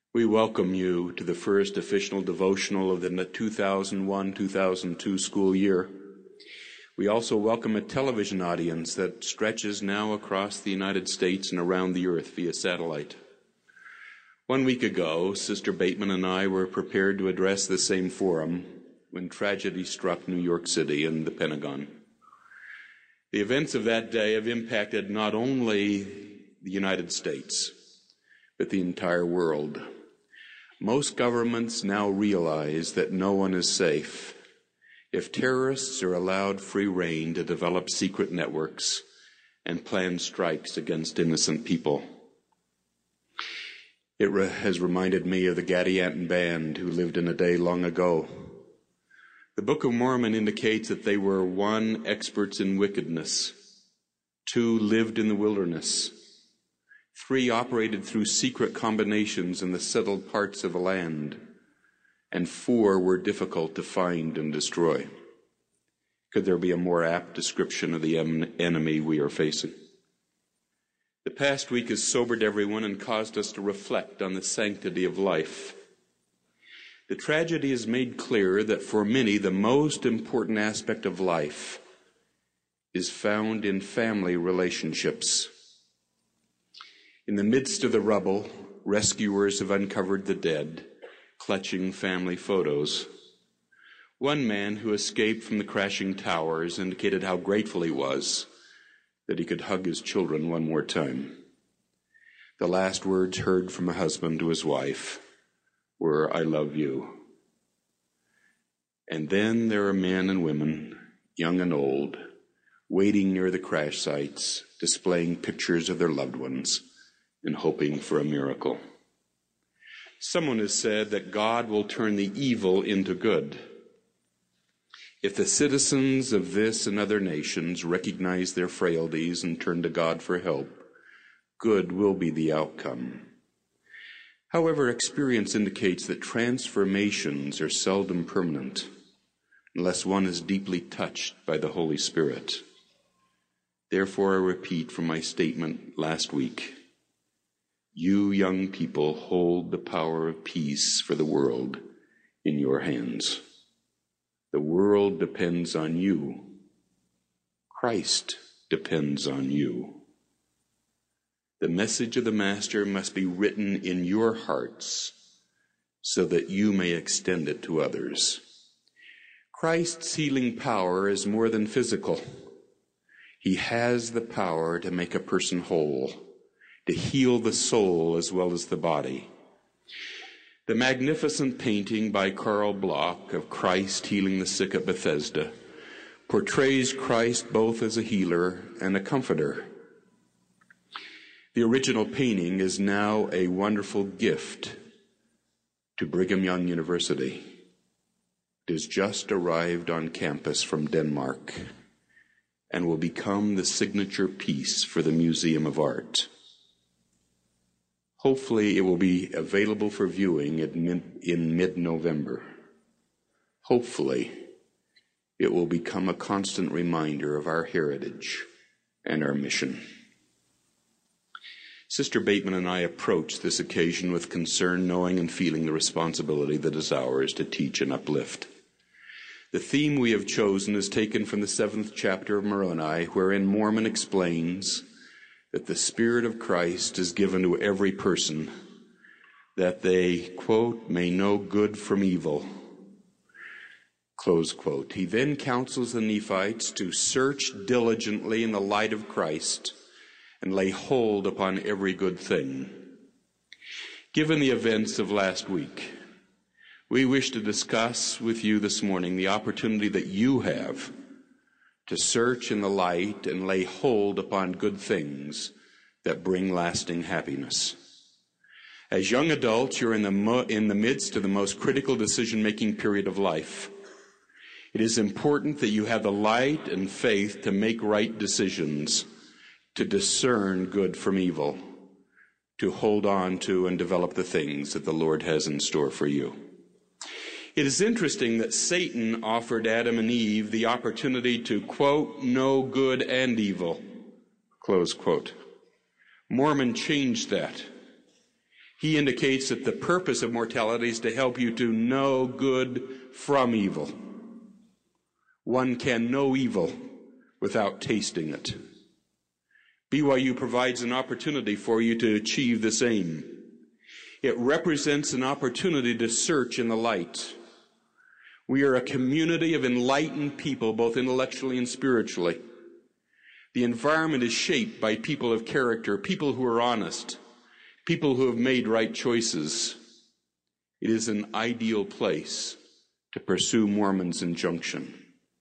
We welcome you to the first official devotional of the 2001-2002 school year. We also welcome a television audience that stretches now across the United States and around the earth via satellite. 1 week ago, Sister Bateman and I were prepared to address the same forum when tragedy struck New York City and the Pentagon. The events of that day have impacted not only the United States, but the entire world. Most governments now realize that no one is safe if terrorists are allowed free rein to develop secret networks and plan strikes against innocent people. It has reminded me of the Gadianton band who lived in a day long ago. The Book of Mormon indicates that they were 1, experts in wickedness, 2, lived in the wilderness, 3, operated through secret combinations in the settled parts of the land, and 4, were difficult to find and destroy. Could there be a more apt description of the enemy we are facing? The past week has sobered everyone and caused us to reflect on the sanctity of life. The tragedy has made clear that for many, the most important aspect of life is found in family relationships. In the midst of the rubble, rescuers have uncovered the dead, clutching family photos. One man who escaped from the crashing towers indicated how grateful he was that he could hug his children one more time. The last words heard from a husband to his wife were, "I love you." And then there are men and women, young and old, waiting near the crash sites, displaying pictures of their loved ones and hoping for a miracle. Someone has said that God will turn the evil into good. If the citizens of this and other nations recognize their frailties and turn to God for help, good will be the outcome. However, experience indicates that transformations are seldom permanent unless one is deeply touched by the Holy Spirit. Therefore, I repeat from my statement last week, you young people hold the power of peace for the world in your hands. The world depends on you. Christ depends on you. The message of the Master must be written in your hearts so that you may extend it to others. Christ's healing power is more than physical. He has the power to make a person whole, to heal the soul as well as the body. The magnificent painting by Karl Bloch of Christ healing the sick at Bethesda portrays Christ both as a healer and a comforter. The original painting is now a wonderful gift to Brigham Young University. It has just arrived on campus from Denmark and will become the signature piece for the Museum of Art. Hopefully, it will be available for viewing in mid-November. Hopefully, it will become a constant reminder of our heritage and our mission. Sister Bateman and I approach this occasion with concern, knowing and feeling the responsibility that is ours to teach and uplift. The theme we have chosen is taken from the 7th chapter of Moroni, wherein Mormon explains that the Spirit of Christ is given to every person, that they, quote, may know good from evil, close quote. He then counsels the Nephites to search diligently in the light of Christ and lay hold upon every good thing. Given the events of last week, we wish to discuss with you this morning the opportunity that you have to search in the light and lay hold upon good things that bring lasting happiness. As young adults, you're in the midst of the most critical decision-making period of life. It is important that you have the light and faith to make right decisions, to discern good from evil, to hold on to and develop the things that the Lord has in store for you. It is interesting that Satan offered Adam and Eve the opportunity to, quote, know good and evil, close quote. Mormon changed that. He indicates that the purpose of mortality is to help you to know good from evil. One can know evil without tasting it. BYU provides an opportunity for you to achieve the same. It represents an opportunity to search in the light. We are a community of enlightened people, both intellectually and spiritually. The environment is shaped by people of character, people who are honest, people who have made right choices. It is an ideal place to pursue Mormon's injunction.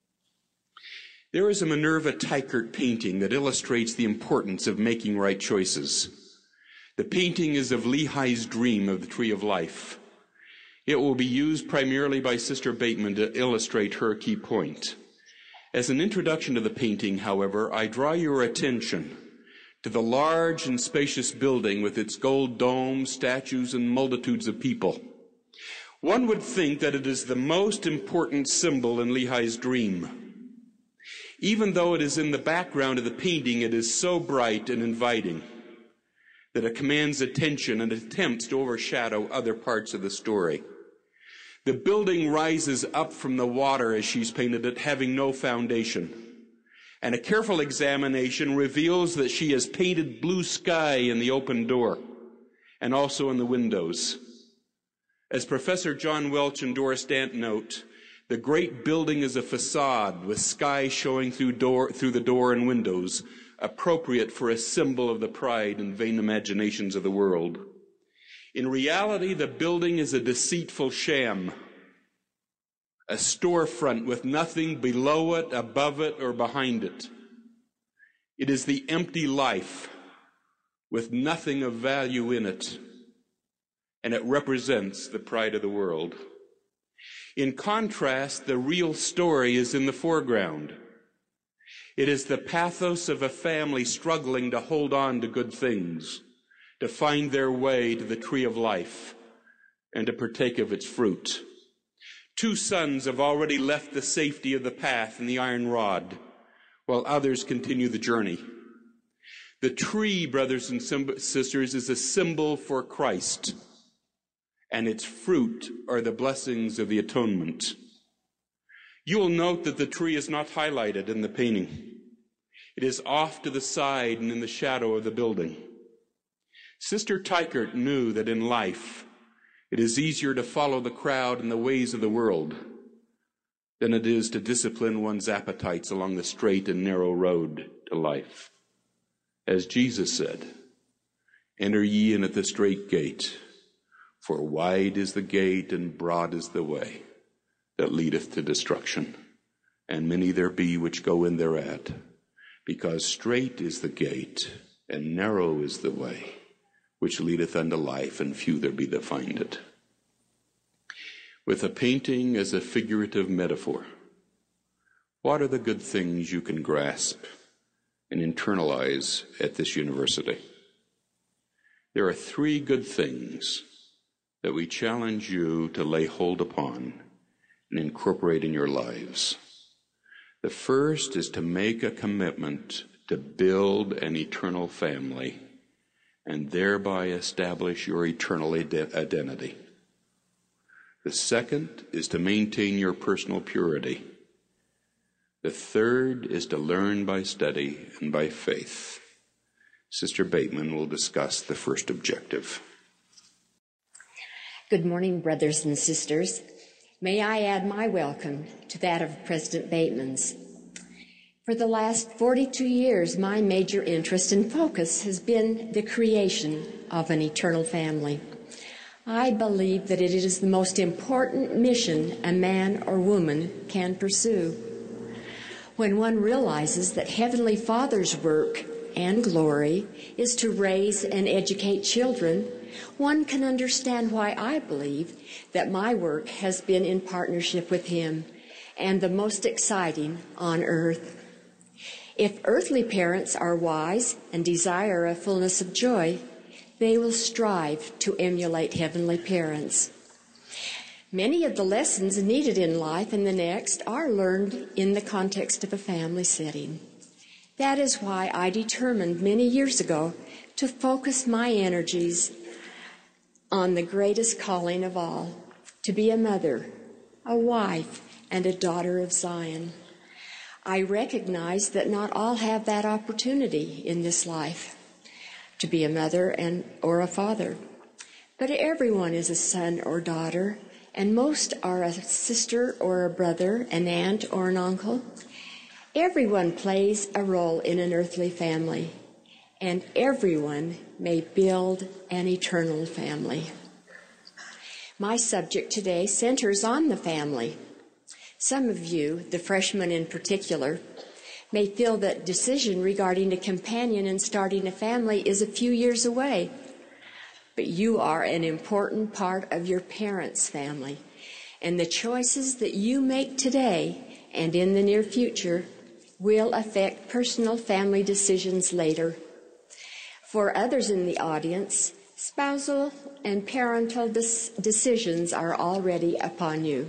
There is a Minerva Teichert painting that illustrates the importance of making right choices. The painting is of Lehi's dream of the Tree of Life. It will be used primarily by Sister Bateman to illustrate her key point. As an introduction to the painting, however, I draw your attention to the large and spacious building with its gold dome, statues, and multitudes of people. One would think that it is the most important symbol in Lehi's dream. Even though it is in the background of the painting, it is so bright and inviting that it commands attention and attempts to overshadow other parts of the story. The building rises up from the water as she's painted it, having no foundation. And a careful examination reveals that she has painted blue sky in the open door and also in the windows. As Professor John Welch and Doris Dant note, the great building is a facade with sky showing through the door and windows, appropriate for a symbol of the pride and vain imaginations of the world. In reality, the building is a deceitful sham, a storefront with nothing below it, above it, or behind it. It is the empty life with nothing of value in it, and it represents the pride of the world. In contrast, the real story is in the foreground. It is the pathos of a family struggling to hold on to good things, to find their way to the tree of life, and to partake of its fruit. Two sons have already left the safety of the path and the iron rod, while others continue the journey. The tree, brothers and sisters, is a symbol for Christ, and its fruit are the blessings of the atonement. You will note that the tree is not highlighted in the painting. It is off to the side and in the shadow of the building. Sister Teichert knew that in life, it is easier to follow the crowd and the ways of the world than it is to discipline one's appetites along the straight and narrow road to life. As Jesus said, "Enter ye in at the strait gate, for wide is the gate and broad is the way that leadeth to destruction, and many there be which go in thereat, because strait is the gate and narrow is the way which leadeth unto life, and few there be that find it." With a painting as a figurative metaphor, what are the good things you can grasp and internalize at this university? There are three good things that we challenge you to lay hold upon and incorporate in your lives. The first is to make a commitment to build an eternal family and thereby establish your eternal identity. The second is to maintain your personal purity. The third is to learn by study and by faith. Sister Bateman will discuss the first objective. Good morning, brothers and sisters. May I add my welcome to that of President Bateman's. For the last 42 years, my major interest and focus has been the creation of an eternal family. I believe that it is the most important mission a man or woman can pursue. When one realizes that Heavenly Father's work and glory is to raise and educate children, one can understand why I believe that my work has been in partnership with Him and the most exciting on earth. If earthly parents are wise and desire a fullness of joy, they will strive to emulate heavenly parents. Many of the lessons needed in life and the next are learned in the context of a family setting. That is why I determined many years ago to focus my energies on the greatest calling of all, to be a mother, a wife, and a daughter of Zion. I recognize that not all have that opportunity in this life, to be a mother or a father. But everyone is a son or daughter, and most are a sister or a brother, an aunt or an uncle. Everyone plays a role in an earthly family, and everyone may build an eternal family. My subject today centers on the family. Some of you, the freshmen in particular, may feel that decision regarding a companion and starting a family is a few years away. But you are an important part of your parents' family, and the choices that you make today and in the near future will affect personal family decisions later. For others in the audience, spousal and parental decisions are already upon you.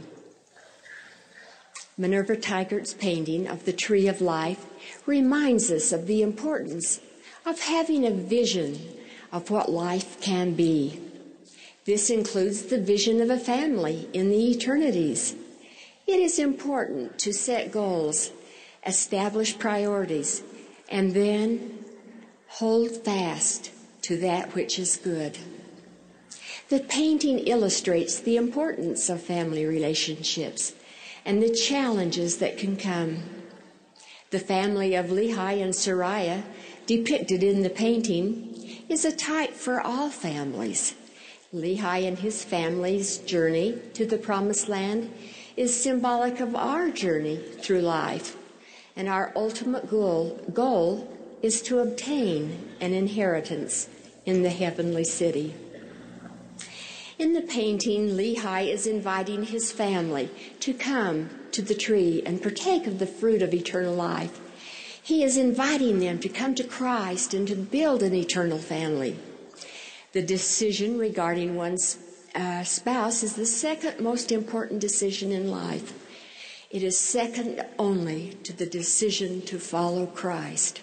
Minerva Teigert's painting of the Tree of Life reminds us of the importance of having a vision of what life can be. This includes the vision of a family in the eternities. It is important to set goals, establish priorities, and then hold fast to that which is good. The painting illustrates the importance of family relationships and the challenges that can come. The family of Lehi and Sariah, depicted in the painting, is a type for all families. Lehi and his family's journey to the Promised Land is symbolic of our journey through life, and our ultimate goal is to obtain an inheritance in the heavenly city. In the painting, Lehi is inviting his family to come to the tree and partake of the fruit of eternal life. He is inviting them to come to Christ and to build an eternal family. The decision regarding one's spouse is the second most important decision in life. It is second only to the decision to follow Christ.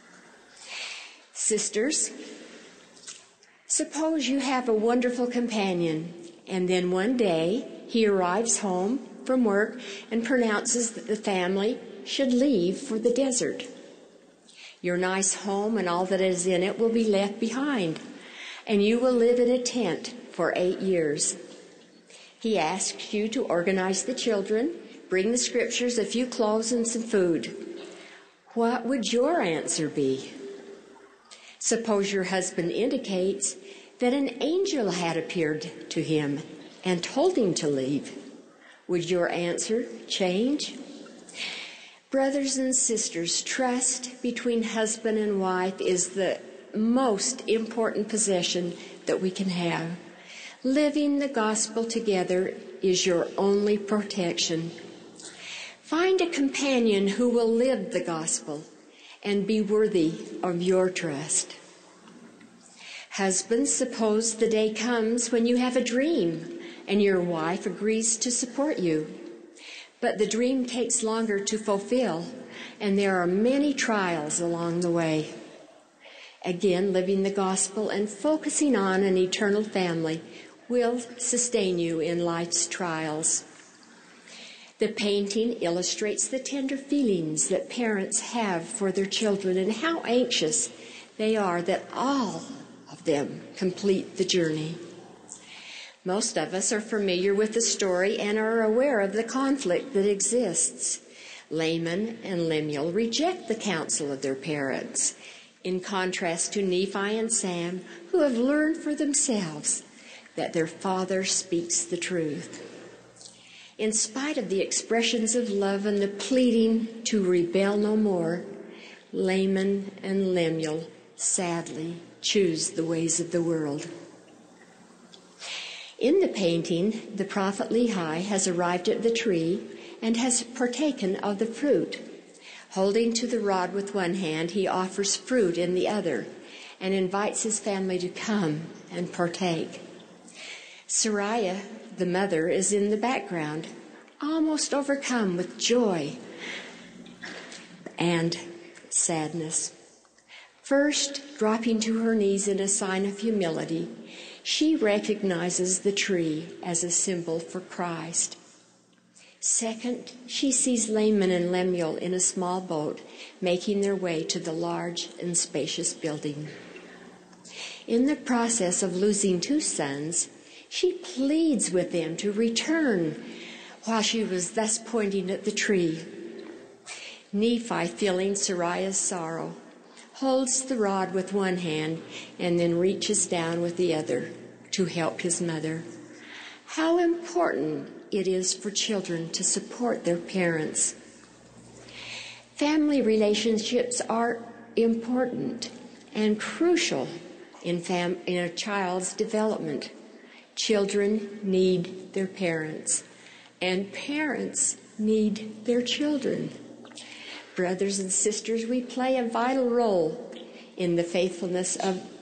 Sisters, suppose you have a wonderful companion, and then one day he arrives home from work and pronounces that the family should leave for the desert. Your nice home and all that is in it will be left behind, and you will live in a tent for 8 years. He asks you to organize the children, bring the scriptures, a few clothes, and some food. What would your answer be? Suppose your husband indicates that an angel had appeared to him and told him to leave. Would your answer change? Brothers and sisters, trust between husband and wife is the most important possession that we can have. Living the gospel together is your only protection. Find a companion who will live the gospel and be worthy of your trust. Husbands, suppose the day comes when you have a dream and your wife agrees to support you. But the dream takes longer to fulfill, and there are many trials along the way. Again, living the gospel and focusing on an eternal family will sustain you in life's trials. The painting illustrates the tender feelings that parents have for their children and how anxious they are that all of them complete the journey. Most of us are familiar with the story and are aware of the conflict that exists. Laman and Lemuel reject the counsel of their parents, in contrast to Nephi and Sam, who have learned for themselves that their father speaks the truth. In spite of the expressions of love and the pleading to rebel no more, Laman and Lemuel sadly choose the ways of the world. In the painting, the prophet Lehi has arrived at the tree and has partaken of the fruit. Holding to the rod with one hand, he offers fruit in the other and invites his family to come and partake. Sariah, the mother, is in the background, almost overcome with joy and sadness. First, dropping to her knees in a sign of humility, She recognizes the tree as a symbol for Christ. Second, she sees Laman and Lemuel in a small boat making their way to the large and spacious building. In the process of losing 2 sons, she pleads with them to return while she was thus pointing at the tree. Nephi, feeling Sariah's sorrow, holds the rod with one hand and then reaches down with the other to help his mother. How important it is for children to support their parents. Family relationships are important and crucial in a child's development. Children need their parents, and parents need their children. Brothers and sisters, children play a vital role in the faithfulness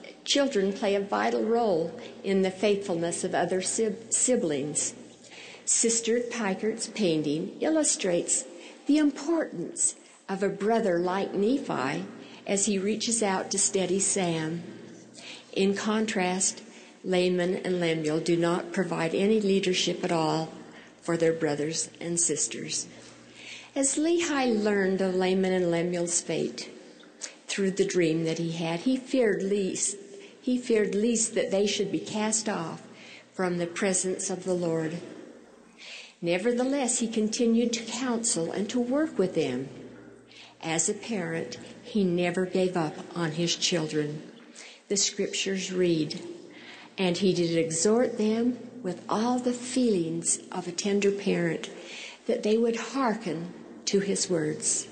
of other siblings. Sister Teichert's painting illustrates the importance of a brother like Nephi as he reaches out to steady Sam. In contrast, Laman and Lemuel do not provide any leadership at all for their brothers and sisters. As Lehi learned of Laman and Lemuel's fate through the dream that he had, he feared least that they should be cast off from the presence of the Lord. Nevertheless, he continued to counsel and to work with them. As a parent, he never gave up on his children. The scriptures read, "And he did exhort them with all the feelings of a tender parent, that they would hearken to his words."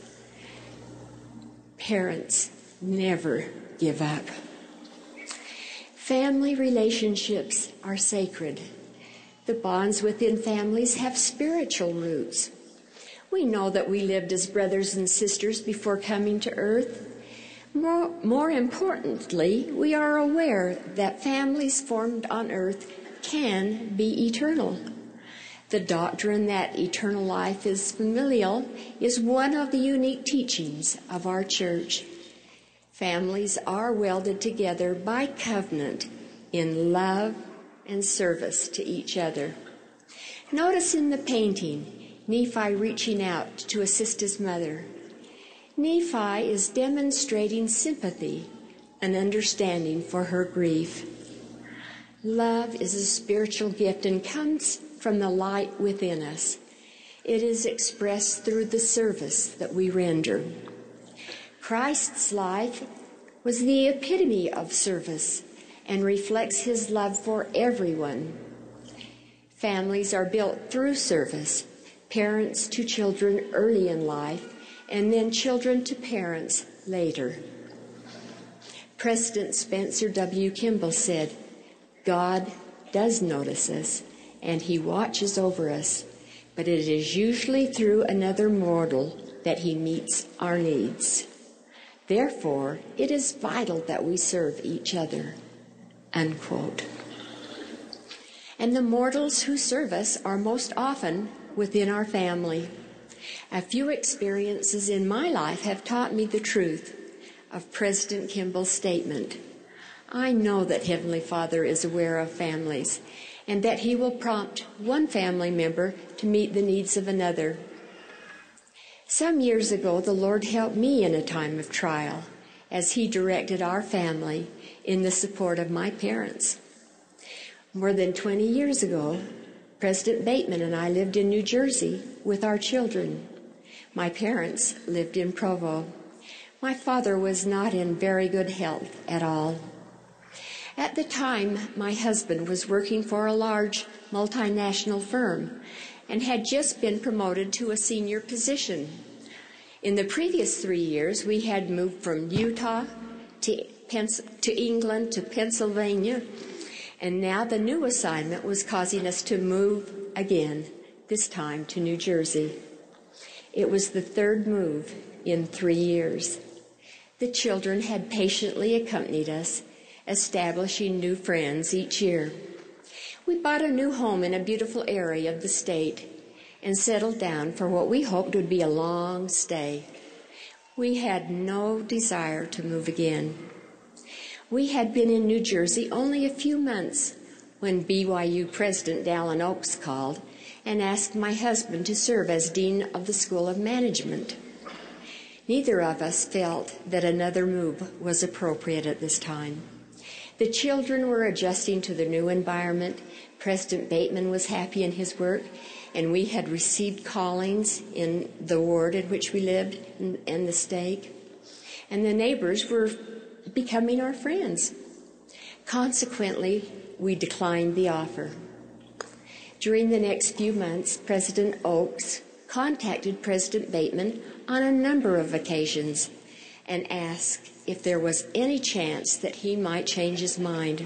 Parents never give up. Family relationships are sacred. The bonds within families have spiritual roots. We know that we lived as brothers and sisters before coming to earth. More importantly, we are aware that families formed on earth can be eternal. The doctrine that eternal life is familial is one of the unique teachings of our church. Families are welded together by covenant in love and service to each other. Notice in the painting, Nephi reaching out to assist his mother. Nephi is demonstrating sympathy and understanding for her grief. Love is a spiritual gift and comes from the light within us. It is expressed through the service that we render. Christ's life was the epitome of service and reflects his love for everyone. Families are built through service, parents to children early in life, and then children to parents later. President Spencer W. Kimball said, "God does notice us, and he watches over us, but it is usually through another mortal that he meets our needs. Therefore, it is vital that we serve each other." Unquote. And the mortals who serve us are most often within our family. A few experiences in my life have taught me the truth of President Kimball's statement. I know that Heavenly Father is aware of families and that he will prompt one family member to meet the needs of another. Some years ago, the Lord helped me in a time of trial as he directed our family in the support of my parents. More than 20 years ago, President Bateman and I lived in New Jersey with our children. My parents lived in Provo. My father was not in very good health at all. At the time, my husband was working for a large multinational firm and had just been promoted to a senior position. In the previous 3 years, we had moved from Utah to England to Pennsylvania, and now the new assignment was causing us to move again, this time to New Jersey. It was the third move in 3 years. The children had patiently accompanied us, establishing new friends each year. We bought a new home in a beautiful area of the state and settled down for what we hoped would be a long stay. We had no desire to move again. We had been in New Jersey only a few months when BYU President Dallin Oaks called and asked my husband to serve as Dean of the School of Management. Neither of us felt that another move was appropriate at this time. The children were adjusting to the new environment. President Bateman was happy in his work, and we had received callings in the ward in which we lived and the stake. And the neighbors were becoming our friends. Consequently, we declined the offer. During the next few months, President Oaks contacted President Bateman on a number of occasions and asked if there was any chance that he might change his mind.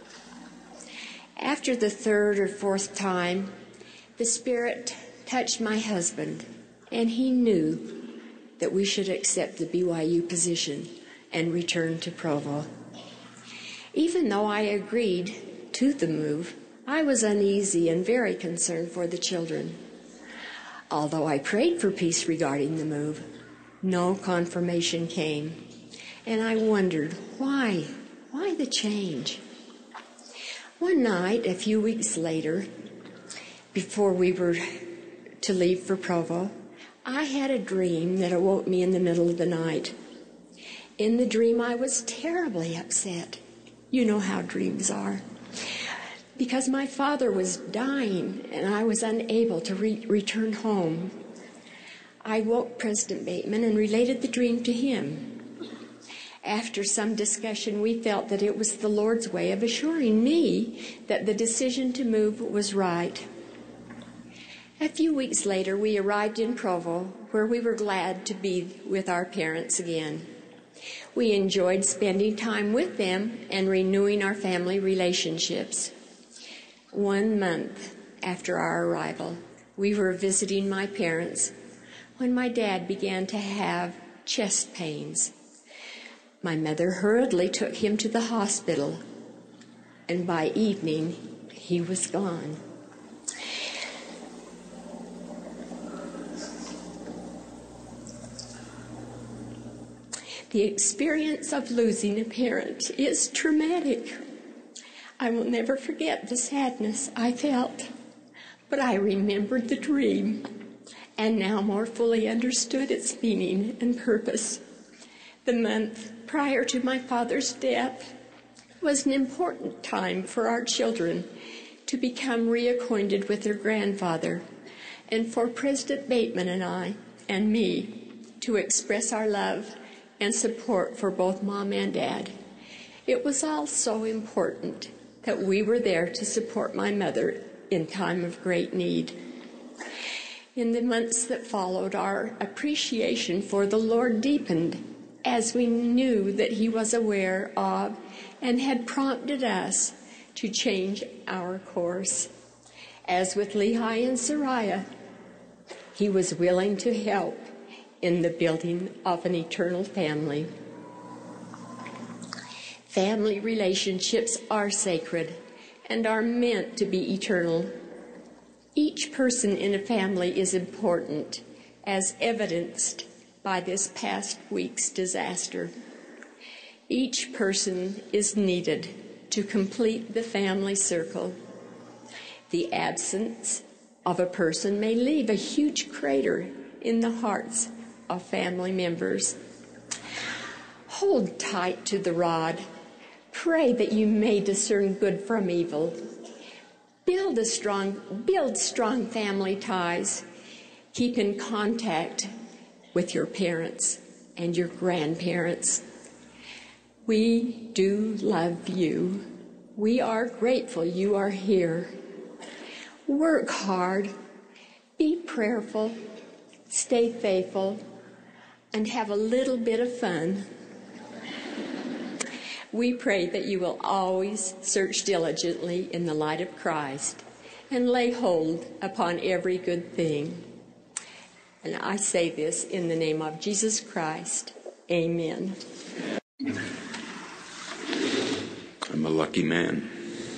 After the third or fourth time, the Spirit touched my husband, and he knew that we should accept the BYU position and return to Provo. Even though I agreed to the move, I was uneasy and very concerned for the children. Although I prayed for peace regarding the move, no confirmation came, and I wondered why the change? One night, a few weeks later, before we were to leave for Provo, I had a dream that awoke me in the middle of the night. In the dream, I was terribly upset. You know how dreams are. Because my father was dying and I was unable to return home. I woke President Bateman and related the dream to him. After some discussion, we felt that it was the Lord's way of assuring me that the decision to move was right. A few weeks later, we arrived in Provo, where we were glad to be with our parents again. We enjoyed spending time with them and renewing our family relationships. 1 month after our arrival, we were visiting my parents when my dad began to have chest pains. My mother hurriedly took him to the hospital, and by evening, he was gone. The experience of losing a parent is traumatic. I will never forget the sadness I felt, but I remembered the dream and now more fully understood its meaning and purpose. The month prior to my father's death was an important time for our children to become reacquainted with their grandfather, and for President Bateman and I and me to express our love and support for both Mom and Dad. It was also important that we were there to support my mother in time of great need. In the months that followed, our appreciation for the Lord deepened as we knew that He was aware of and had prompted us to change our course. As with Lehi and Sariah, He was willing to help in the building of an eternal family. Family relationships are sacred and are meant to be eternal. Each person in a family is important, as evidenced by this past week's disaster. Each person is needed to complete the family circle. The absence of a person may leave a huge crater in the hearts of family members. Hold tight to the rod. Pray that you may discern good from evil. Build strong family ties. Keep in contact with your parents and your grandparents. We do love you. We are grateful you are here. Work hard. Be prayerful. Stay faithful. And have a little bit of fun. We pray that you will always search diligently in the light of Christ and lay hold upon every good thing. And I say this in the name of Jesus Christ. Amen. I'm a lucky man.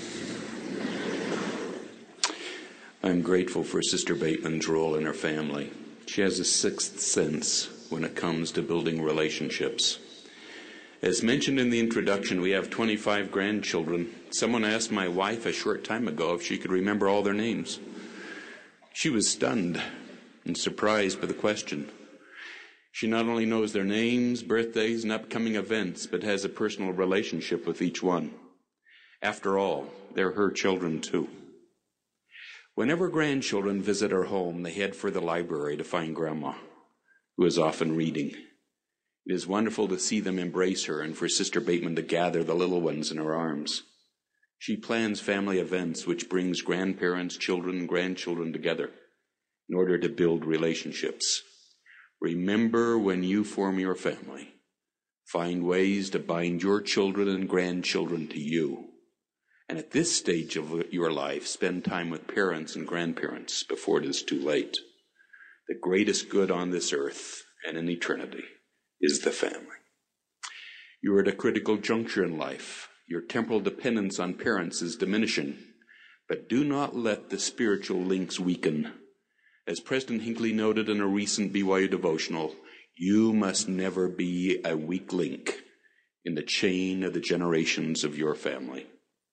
I'm grateful for Sister Bateman's role in her family. She has a sixth sense when it comes to building relationships. As mentioned in the introduction, we have 25 grandchildren. Someone asked my wife a short time ago if she could remember all their names. She was stunned and surprised by the question. She not only knows their names, birthdays, and upcoming events, but has a personal relationship with each one. After all, they're her children too. Whenever grandchildren visit our home, they head for the library to find Grandma, who is often reading. It is wonderful to see them embrace her and for Sister Bateman to gather the little ones in her arms. She plans family events which brings grandparents, children, and grandchildren together in order to build relationships. Remember, when you form your family, find ways to bind your children and grandchildren to you. And at this stage of your life, spend time with parents and grandparents before it is too late. The greatest good on this earth and in eternity is the family. You are at a critical juncture in life. Your temporal dependence on parents is diminishing, but do not let the spiritual links weaken. As President Hinckley noted in a recent BYU devotional, you must never be a weak link in the chain of the generations of your family.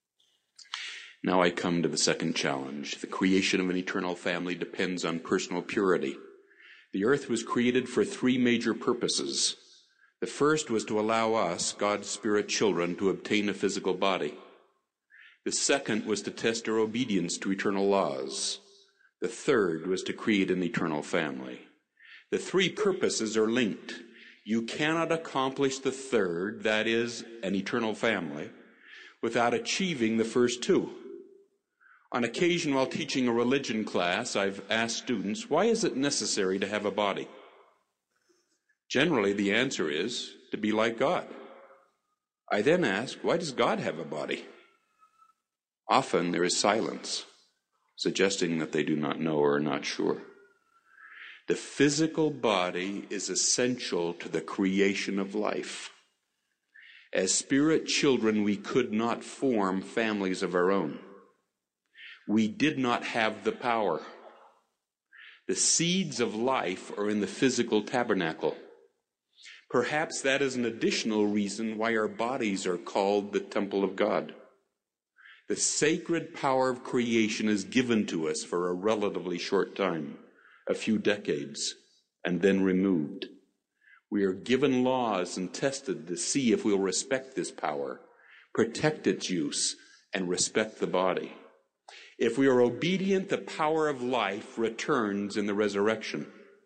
Now I come to the second challenge. The creation of an eternal family depends on personal purity. The earth was created for three major purposes. The first was to allow us, God's Spirit children, to obtain a physical body. The second was to test our obedience to eternal laws. The third was to create an eternal family. The three purposes are linked. You cannot accomplish the third, that is, an eternal family, without achieving the first two. On occasion, while teaching a religion class, I've asked students, why is it necessary to have a body? Generally, the answer is to be like God. I then ask, why does God have a body? Often there is silence, suggesting that they do not know or are not sure. The physical body is essential to the creation of life. As spirit children, we could not form families of our own. We did not have the power. The seeds of life are in the physical tabernacle. Perhaps that is an additional reason why our bodies are called the temple of God. The sacred power of creation is given to us for a relatively short time, a few decades, and then removed. We are given laws and tested to see if we'll respect this power, protect its use, and respect the body. If we are obedient, the power of life returns in the resurrection.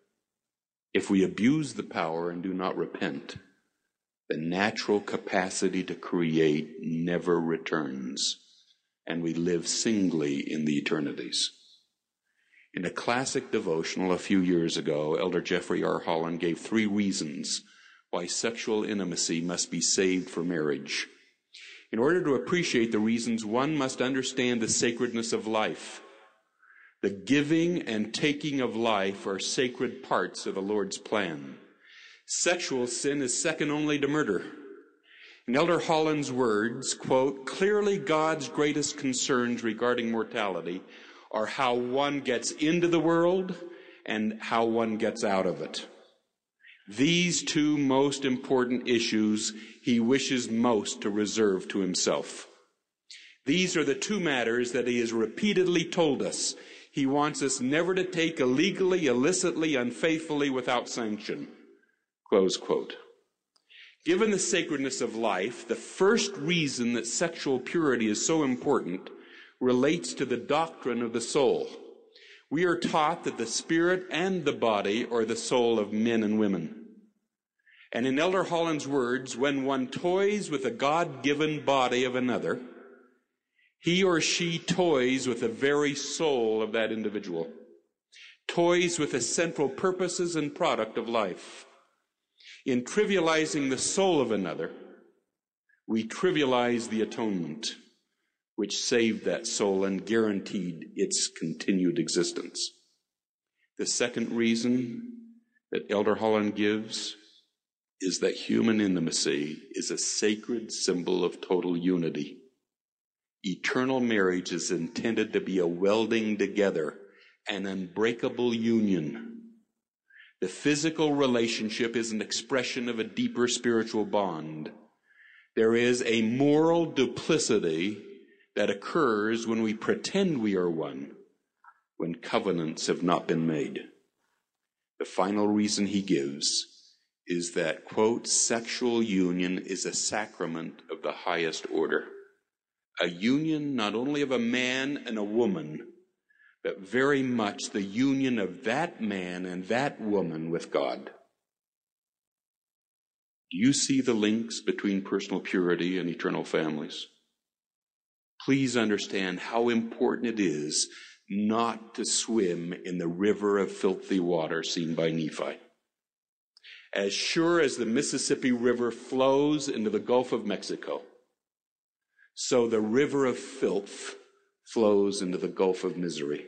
If we abuse the power and do not repent, the natural capacity to create never returns, and we live singly in the eternities. In a classic devotional a few years ago, Elder Jeffrey R. Holland gave 3 reasons why sexual intimacy must be saved for marriage. In order to appreciate the reasons, one must understand the sacredness of life. The giving and taking of life are sacred parts of the Lord's plan. Sexual sin is second only to murder. In Elder Holland's words, quote, clearly God's greatest concerns regarding mortality are how one gets into the world and how one gets out of it. These 2 most important issues he wishes most to reserve to himself. These are the 2 matters that he has repeatedly told us he wants us never to take illegally, illicitly, unfaithfully, without sanction. Close quote. Given the sacredness of life, the first reason that sexual purity is so important relates to the doctrine of the soul. We are taught that the spirit and the body are the soul of men and women. And in Elder Holland's words, when one toys with a God-given body of another, he or she toys with the very soul of that individual, toys with the central purposes and product of life. In trivializing the soul of another, we trivialize the atonement, which saved that soul and guaranteed its continued existence. The second reason that Elder Holland gives is that human intimacy is a sacred symbol of total unity. Eternal marriage is intended to be a welding together, an unbreakable union. The physical relationship is an expression of a deeper spiritual bond. There is a moral duplicity that occurs when we pretend we are one, when covenants have not been made. The final reason he gives is that, quote, sexual union is a sacrament of the highest order. A union not only of a man and a woman, but very much the union of that man and that woman with God. Do you see the links between personal purity and eternal families? Please understand how important it is not to swim in the river of filthy water seen by Nephi. As sure as the Mississippi River flows into the Gulf of Mexico, so the river of filth flows into the Gulf of misery.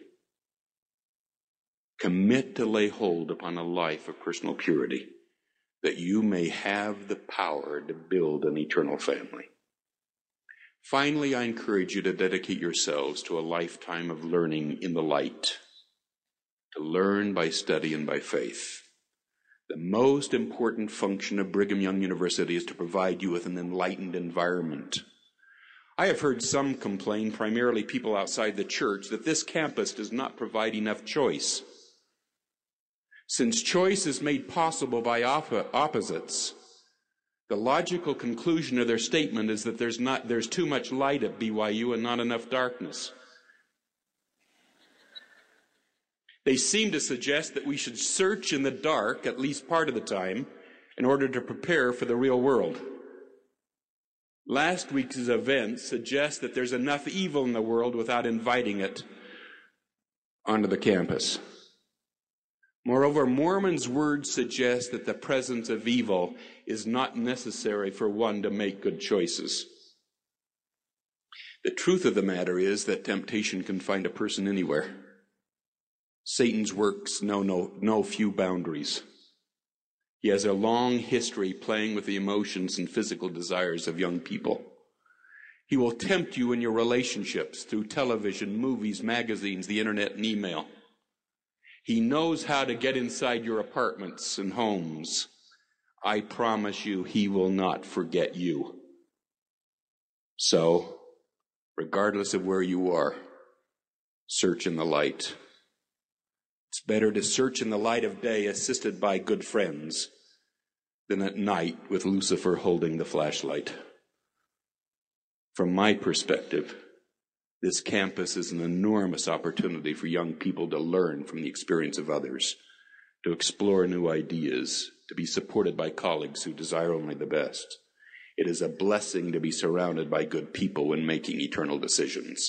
Commit to lay hold upon a life of personal purity, that you may have the power to build an eternal family. Finally, I encourage you to dedicate yourselves to a lifetime of learning in the light, to learn by study and by faith. The most important function of Brigham Young University is to provide you with an enlightened environment. I have heard some complain, primarily people outside the church, that this campus does not provide enough choice. Since choice is made possible by opposites, the logical conclusion of their statement is that there's too much light at BYU and not enough darkness. They seem to suggest that we should search in the dark at least part of the time in order to prepare for the real world. Last week's events suggest that there's enough evil in the world without inviting it onto the campus. Moreover, Mormon's words suggest that the presence of evil is not necessary for one to make good choices. The truth of the matter is that temptation can find a person anywhere. Satan's works know few boundaries. He has a long history playing with the emotions and physical desires of young people. He will tempt you in your relationships through television, movies, magazines, the internet, and email. He knows how to get inside your apartments and homes. I promise you, he will not forget you. So, regardless of where you are, search in the light. It's better to search in the light of day assisted by good friends than at night with Lucifer holding the flashlight. From my perspective, this campus is an enormous opportunity for young people to learn from the experience of others, to explore new ideas, to be supported by colleagues who desire only the best. It is a blessing to be surrounded by good people when making eternal decisions.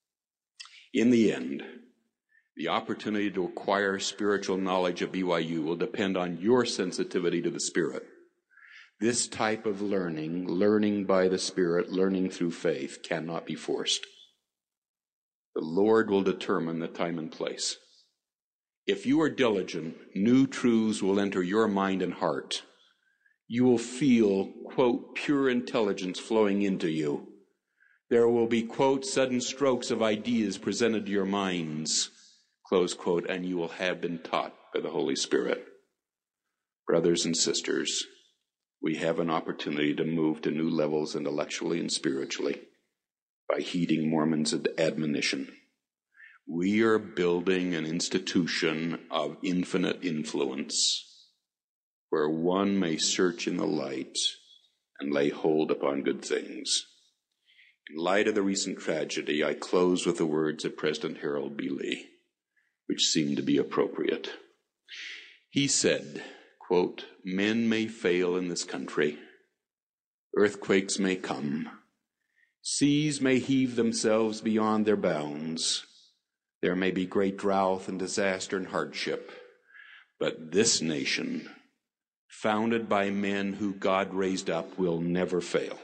In the end, the opportunity to acquire spiritual knowledge at BYU will depend on your sensitivity to the Spirit. This type of learning by the Spirit, learning through faith, cannot be forced. The Lord will determine the time and place. If you are diligent, new truths will enter your mind and heart. You will feel, quote, pure intelligence flowing into you. There will be, quote, sudden strokes of ideas presented to your minds, close quote, and you will have been taught by the Holy Spirit. Brothers and sisters, we have an opportunity to move to new levels intellectually and spiritually by heeding Mormon's admonition. We are building an institution of infinite influence where one may search in the light and lay hold upon good things. In light of the recent tragedy, I close with the words of President Harold B. Lee, which seem to be appropriate. He said, quote, men may fail in this country, earthquakes may come, seas may heave themselves beyond their bounds, there may be great drought and disaster and hardship, but this nation, founded by men who God raised up, will never fail.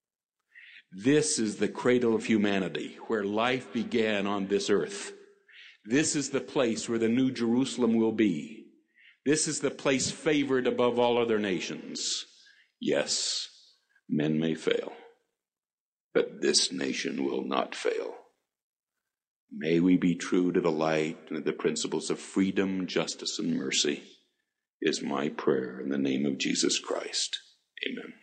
This is the cradle of humanity, where life began on this earth. This is the place where the New Jerusalem will be. This is the place favored above all other nations. Yes, men may fail, but this nation will not fail. May we be true to the light and to the principles of freedom, justice, and mercy, is my prayer in the name of Jesus Christ. Amen.